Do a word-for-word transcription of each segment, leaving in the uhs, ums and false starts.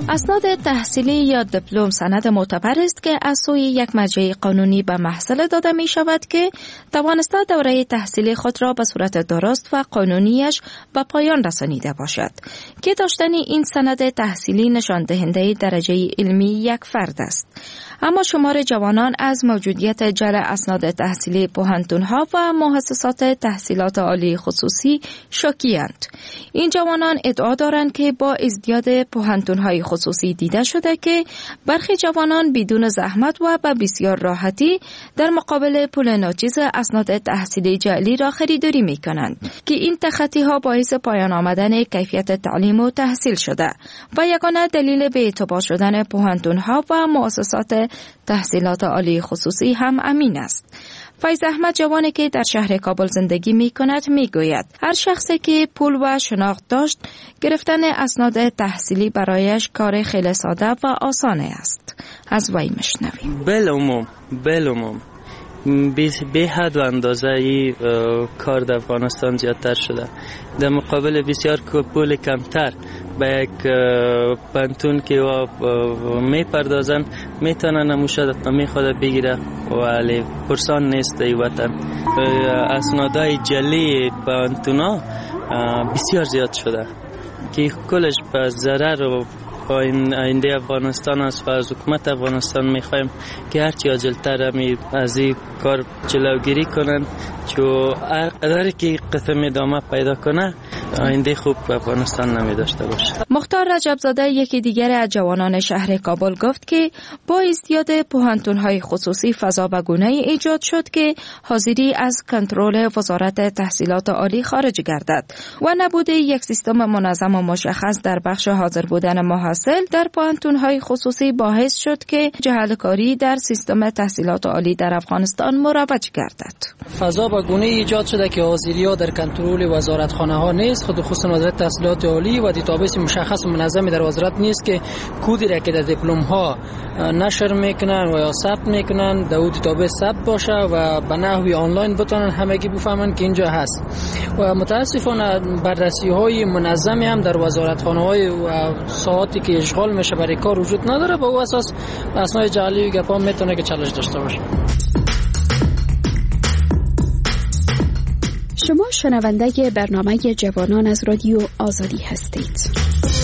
اسناد تحصیلی یا دیپلم سند معتبر است که از سوی یک مرجع قانونی به محصل داده می شود که توانسته دوره تحصیلی خود را به صورت درست و قانونیش به پایان رسانیده باشد که داشتن این سند تحصیلی نشان دهنده درجه علمی یک فرد است. اما شمار جوانان از موجودیت جعل اسناد تحصیلی پوهنتون‌ها و مؤسسات تحصیلات عالی خصوصی شاکی‌اند. این جوانان ادعا دارند که با ازدیاد پوهنتون‌های خصوصی دیده شده که برخی جوانان بدون زحمت و به بسیار راحتی در مقابل پول ناچیز اسناد تحصیلی جعلی را خریداری می‌کنند که این تخطی‌ها باعث پایان آمدن کیفیت تعلیم و تحصیل شده و یگانه دلیل به اعتبار شدن پوهنتون‌ها و مؤسسات تحصیلات عالی خصوصی هم امین است. فیض احمد جوانی که در شهر کابل زندگی می کند می گوید هر شخصی که پول و شناخت داشت گرفتن اسناد تحصیلی برایش کار خیلی ساده و آسانه است. از وی مشنویم. بالعموم بالعموم به حد و اندازه ای کار در افغانستان زیادتر شده. در مقابل بسیار پول کمتر به یک پانتون که می پردازن میتونن نموشد می خود بگیره ولی پرسان نیست ای وطن. اسنادهای جعلی پانتونا بسیار زیاد شده که کلش به ضرر و با این آینده افغانستان است و از حکومت افغانستان میخوایم که هرچی عاجلتر می از این کار جلوگیری کنن چون هر قدری که قسم ادامه پیدا کنه آینده خوب به افغانستان نمی داشته باشه. مختار رجبزاده یکی دیگر از جوانان شهر کابل گفت که با ازدیاد پوهنتون‌های خصوصی فضا به گونه‌ای ایجاد شد که حاضری از کنترل وزارت تحصیلات عالی خارج گردد و نبود یک سیستم منظم و مشخص در بخش حاضر بودن محصل در پوهنتون‌های خصوصی باعث شد که جهلکاری در سیستم تحصیلات عالی در افغانستان مروج گردد. فضا به گونه‌ای ایجاد شده که حاضری‌ها در کنترل وزارتخانه‌ها نیست، خود خصوصا وزارت تحصیلات عالی و دیتابیس مشخص و منظمی در وزارت نیست که کدی را که در دیپلم ها نشر میکنن و یا ثبت میکنن در اون دیتابیس ثبت باشه و به نحوی آنلاین بتونن همگی بفهمن که اینجا هست. و متاسفانه بررسی های منظمی هم در وزارتخانه های و ساعاتی که اشغال میشه برای کار وجود نداره. با اون اساس اسناد جعلی و گپا میتونه که چالش داشته باشه. شما شنونده برنامه جوانان از رادیو آزادی هستید.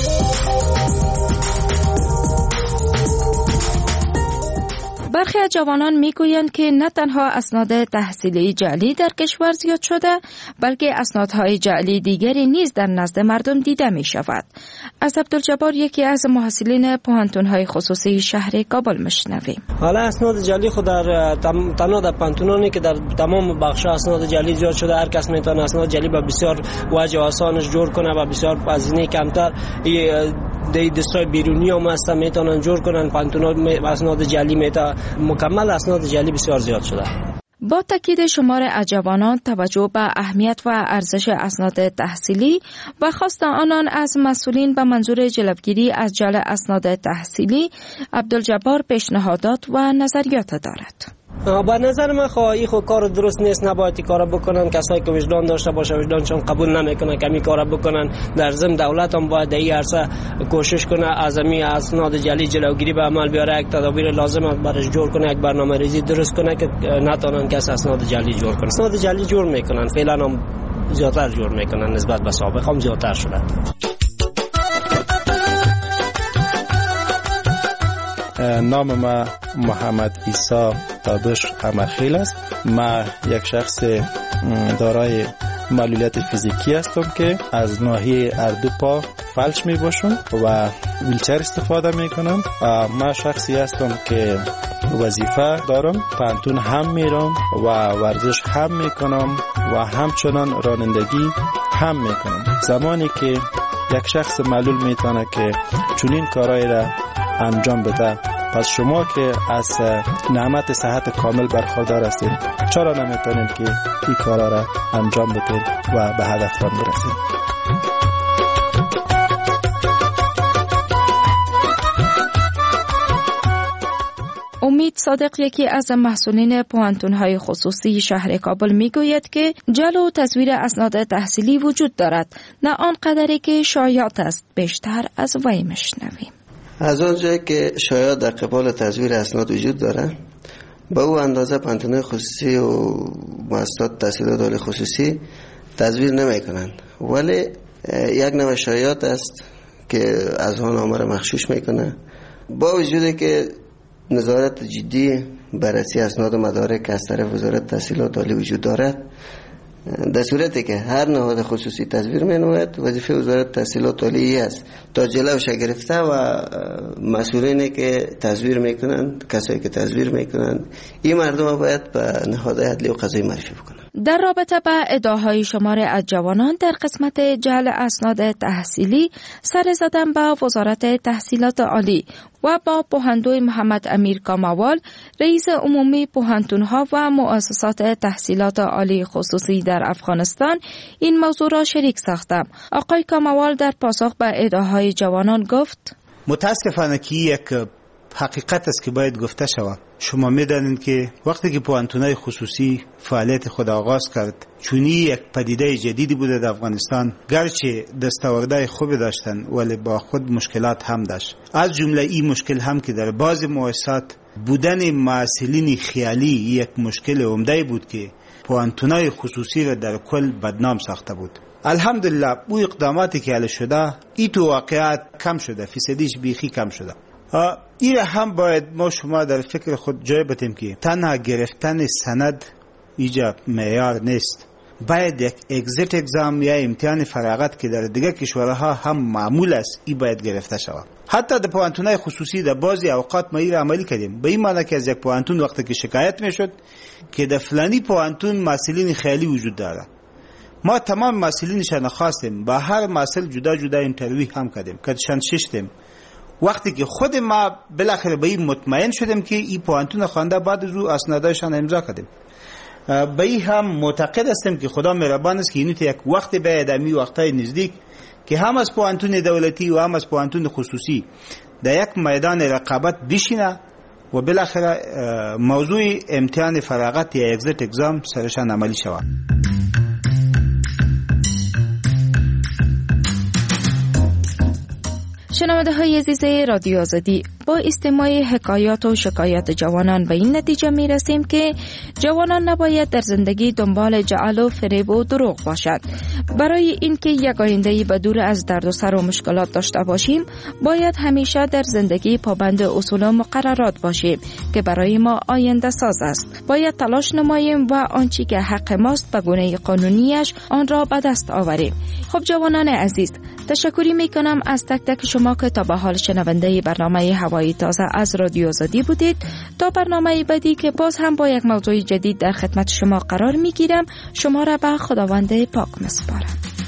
برخی از جوانان میگویند که نه تنها اسناد تحصیلی جعلی در کشور زیاد شده بلکه اسنادهای جعلی دیگری نیز در نزد مردم دیده می شود. از عبدالجبار یکی از محصلین پوهنتون‌های خصوصی شهر کابل مشنویم. حالا اسناد جعلی خود در تنها در پانتونانی که در تمام بخش اسناد جعلی زیاد شده. هر کس میتونه اسناد جعلی با بسیار وجه آسانش جور کنه و بسیار هزینه کمتر دی دستای بیرونی هم هست میتونن جور کنن. پانتونا اسناد جعلی میتا مکمل اسناد جعلی بسیار زیاد شده. با تاکید شمار از جوانان توجه به اهمیت و ارزش اسناد تحصیلی و خواست آنان از مسئولین به منظور جلوگیری از جعل اسناد تحصیلی، عبدالجبار پیشنهادات و نظریات دارد. با نظر من خواهی خود کار درست نیست، نباید این کار بکنن. کسایی که وجدان داشته باشه وجدانشون قبول نمیکنه که این کار بکنن. در ضمن دولت هم باید در این عرصه کوشش کنه از این اسناد جعلی جلوگیری به عمل بیاره. یک تدابیر لازم برش جور کنه، یک برنامه ریزی درست کنه که نتونن کس اسناد جعلی جور کنه. اسناد جعلی جور میکنن، فعلا هم زیادتر جور میکنن نسبت به سابق هم زیادتر شده. نام ما محمد عیسی دادوش امرخیل است. ما یک شخص دارای معلولیت فیزیکی هستم که از ناحیه هر دو پا فلج می باشم و ویلچر استفاده می کنم. و ما شخصی هستم که وظیفه دارم، پانتون هم میرم و ورزش هم می کنم و همچنان رانندگی هم می کنم. زمانی که یک شخص معلول میتونه که چنین کارایی را انجام بده، پس شما که از نعمت صحت کامل برخوردار هستید چرا نمیتونید که این کارا را انجام بدید و به هدفتان برسید؟ امید صادق یکی از مسئولین پوهنتون‌های خصوصی شهر کابل میگوید که جعل و تزویر اسناد تحصیلی وجود دارد، نه آن قدری که شایعات است. بیشتر از وی مشنویم. از آنجایی که شایعات در قبال تزویر اسناد وجود داره، با او اندازه پانتون‌های خصوصی و مؤسسات تحصیلات عالی خصوصی تزویر نمی کنند، ولی یک نوع شایعات است که از آن آمار مخشوش میکنه. با وجودی که نظارت جدی بررسی اسناد و مدارک از طرف وزارت تحصیلات عالی وجود دارد، در صورتی که هر نهاد خصوصی تزویر مینوید، وظیفه وزارت تحصیلات عالی است تا جلوش گرفته و مسئولینی که تزویر میکنن، کسایی که تزویر میکنن، این مردم باید به نهادهای عدلی و قضایی معرفی بکنن. در رابطه با ادعاهای شماری از جوانان در قسمت جعل اسناد تحصیلی، سر زدن با وزارت تحصیلات عالی و با پوهندوی محمد امیر کاموال، رئیس عمومی پوهنتون‌ها و مؤسسات تحصیلات عالی خصوصی در افغانستان، این موضوع را شریک ساختم. آقای کاموال در پاسخ به ادعاهای جوانان گفت: متاسفانه که یک حقیقت است که باید گفته شود. شما می‌دانید که وقتی که پوهنتون‌های خصوصی فعالیت خود آغاز کرد، چونی یک پدیده جدیدی بوده در افغانستان، گرچه دستاوردهای خوبی داشتن ولی با خود مشکلات هم داشت. از جمله این مشکل هم که در بعضی مؤسسات بودن معسلین خیالی یک مشکل عمده بود که پوهنتون‌های خصوصی را در کل بدنام ساخته بود. الحمدلله او اقداماتی که علی شده، این تو واقعیت کم شده، فیصدیش بیخی کم شده. این هم باید ما شما در فکر خود جای بتیم که تنها گرفتن سند ایجا معیار نیست. باید یک اگزیت اگزام یا امتحان فراغت که در دیگر کشورها هم معمول است، این باید گرفته شود. حتی در پوهنتون‌های خصوصی در بعضی اوقات ما این را عملی کردیم، به این معنی که از یک پوهنتون وقتی که شکایت میشد که در فلانی پوهنتون مسئولین خیالی وجود داره، ما تمام مسئولینشان خواستیم، با هر مسئول جدا جدا اینترویو هم کردیم، کدشان ششتیم. وقتی که خود ما بالاخره به این مطمئن شدیم که این پوهنتون خوانده، بعد رو اسنادشان امضا کردیم. به این هم معتقد هستیم که خدا مهربان است که اینو یک وقت بعد امی وقتای نزدیک که هم از پوهنتون دولتی و هم از پوهنتون خصوصی در یک میدان رقابت بشینه و بالاخره موضوع امتحان فراغت یا اگزیت اگزام سرشان عملی شود. شنونده های عزیز رادیو آزادی، با استماع حکایات و شکایات جوانان به این نتیجه می رسیم که جوانان نباید در زندگی دنبال جعل و فریب و دروغ باشد. برای اینکه یک آینده‌ای به دور از درد و سر و مشکلات داشته باشیم، باید همیشه در زندگی پابند اصول و مقررات باشیم که برای ما آینده ساز است. باید تلاش نماییم و آنچه که حق ماست به گونه قانونیش آن را به دست آوریم. خب جوانان عزیز، تشکری می کنم از تک تک شما که تا به حال شنونده برنامه هوایی تازه از رادیو آزادی بودید. تا برنامه بعدی که باز هم با یک موضوع جدید در خدمت شما قرار می گیرم، شما را به خداوند پاک می‌سپارم.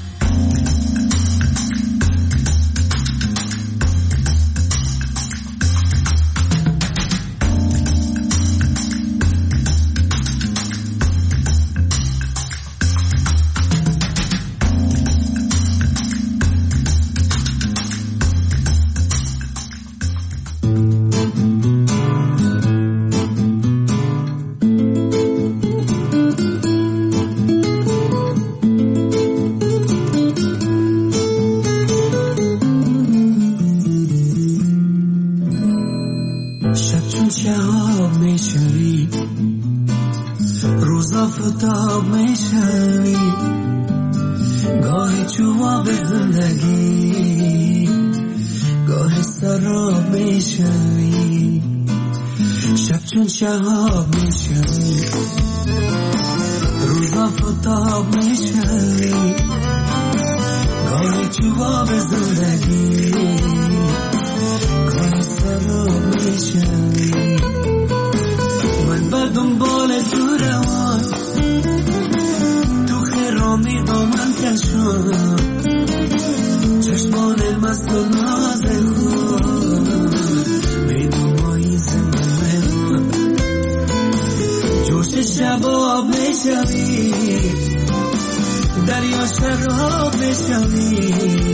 شهاب میشوی روزا فتاب میشوی گاهی چوباب زندگی گاهی سراب میشوی من به دنبال تو روان تو خرامی دامن کشم چشمان مست و ناز خود بینمایی زمان جوش شباب میشوی دریا شراب میشوی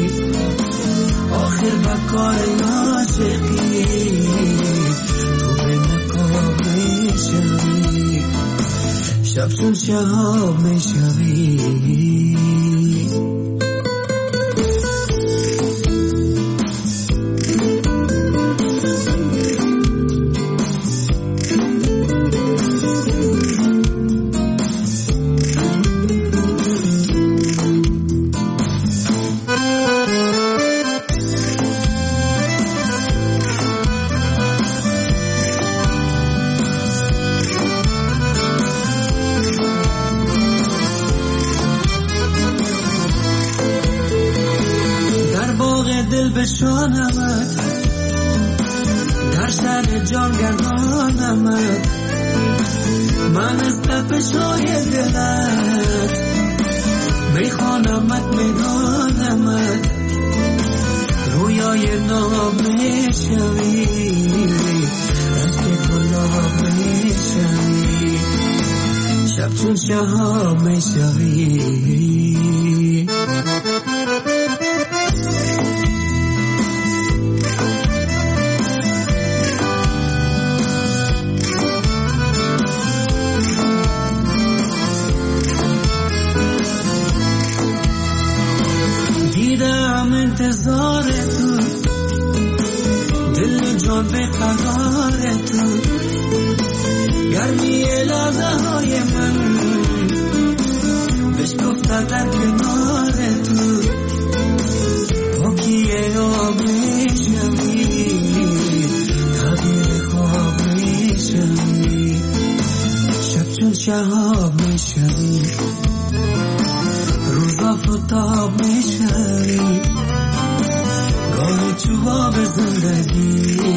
آخر بکار عاشقی تو به نقاب میشوی شب چون شهاب میشوی دل بشانمت در سر جان گردانمت من از تپشای دلت میخوانمت میدانمت رویای ناب میشوی رشک گلاب میشوی شب چون شهاب میشوی دیدم انتظار تو دل جان به قرار تو گرمی لحظه های من بشکفته در کنار تو پاکی آب میشوی تغییر خواب میشوی شب چون شهاب میشوی روزا فتاب میشوی گاهی چوباب زندگی